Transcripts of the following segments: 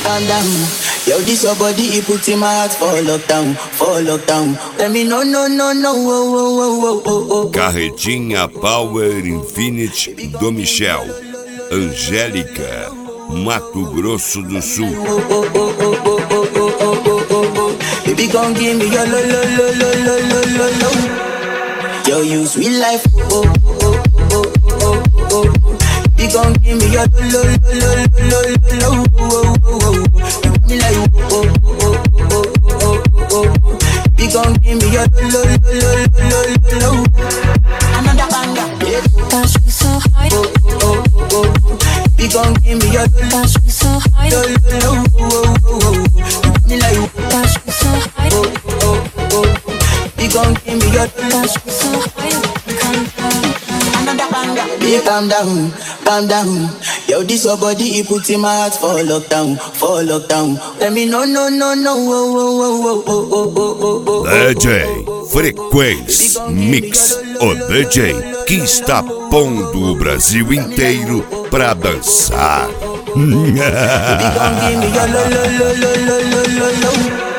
calm down. Yo, this your body, it put in my heart for lockdown, for lockdown. Let me know, no, no, no, oh, oh, oh, oh, oh. Carretinha Power Infinity do Michel, Angélica, Mato Grosso do Sul. Baby, gon' give me your lo, lo, lo, lo, lo, lo, lo, lo. Yo, you sweet life, oh, oh, oh, oh, oh, oh. Baby, gon' give me your lo, lo, lo, lo, lo, lo, oh, oh, oh. Me like, oh, oh, oh, oh, oh, oh. Baby, gon' give me your lo, lo, lo, lo, lo, lo. Another banger, yeah. Touch me so high, oh, oh, oh. Baby, gon' give me your touch me so high, lo, lo, lo, oh, oh, oh. Me like, touch me so high, oh, oh, oh. Baby, gon' give me your touch me so high, calm down. another banger. Baby, calm down, calm down. Yo, this your body, it put in my heart for lockdown, for lockdown. Let me know, no, no, no, oh, oh, oh, oh, oh, oh, oh, oh. DJ Frequência Mix, o DJ que está pondo o Brasil inteiro pra dançar. Baby, gon' give me your lo, lo, lo, lo, lo, lo, lo, lo.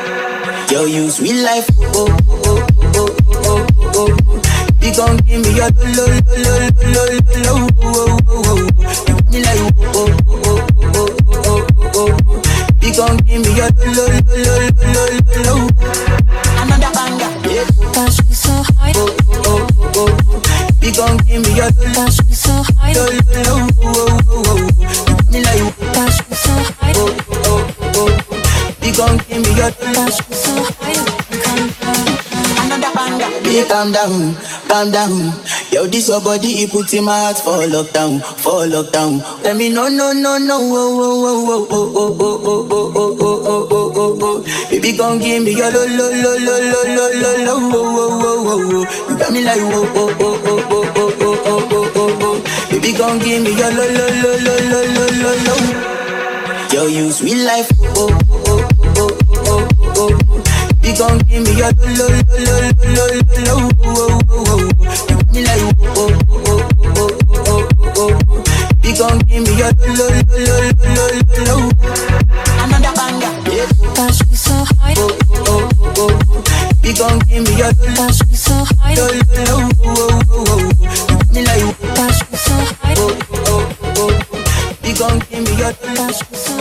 Yo, you sweet life, oh, oh, oh, oh, oh. Baby, gon' give me your lo, lo, lo, lo, lo, lo, oh, oh, oh. Me like, oh, oh, oh, oh, oh, oh. Baby, gon' give me your lo, lo, lo, lo, lo, lo. Another banger, yeah. Touch me so high, Oh, oh, oh. Baby, gon' give me your touch me so high, lo, lo, lo, oh, oh, oh. Me like, touch me so high, oh, oh, oh. Baby, gon' give me your touch me so high, calm down. another banger. Baby, calm down, calm down. Yo, this your body, it put in my heart for lockdown, for lockdown. Let me know, no, no, no, oh, oh, oh, oh, oh, oh, oh, oh, oh, oh, oh, oh, oh, oh. Baby, gon' give me your lo, lo, lo, lo, lo, lo, lo, lo, oh, oh, oh, oh, oh. You got me like, oh, oh, oh, oh, oh, oh, oh, oh, oh, oh, oh. Baby, gon' give me your lo, lo, lo, lo, lo, lo, lo, lo. Yo, you sweet life, oh, oh, oh, oh, oh. Baby, gon' give me your lo, lo, lo, lo, lo, oh, oh, oh. Me like, oh, oh, oh, oh, oh, oh. Baby, gon' give me your lo, lo, lo, lo, lo. Another banger, yeah. Touch me so high, Oh, oh, oh. Baby, gon' give me your touch me so high, lo, lo, lo, oh, oh, oh. Me like, touch me so high, oh, oh, oh. Baby, gon' give me your touch me so